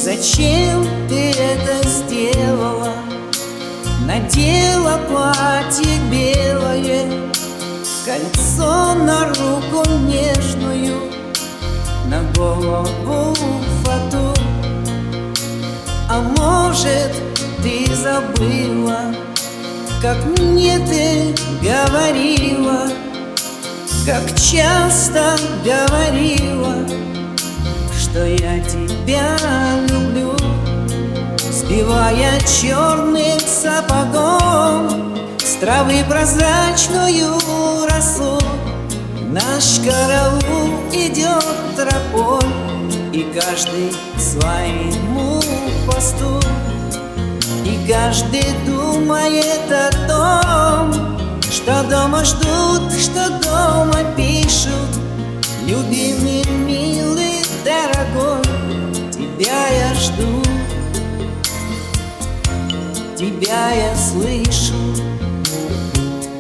Зачем ты это сделала? Надела платье белое, кольцо на руку нежную, на голову фату. А может, ты забыла, как мне ты говорила, как часто говорила, что я тебя люблю, сбивая черным сапогом с травы прозрачную росу. Наш караул идет тропой, и каждый к своему посту, и каждый думает о том, что дома ждут, что дома пишут. Любимый, милый, дорогой, тебя я жду, тебя я слышу.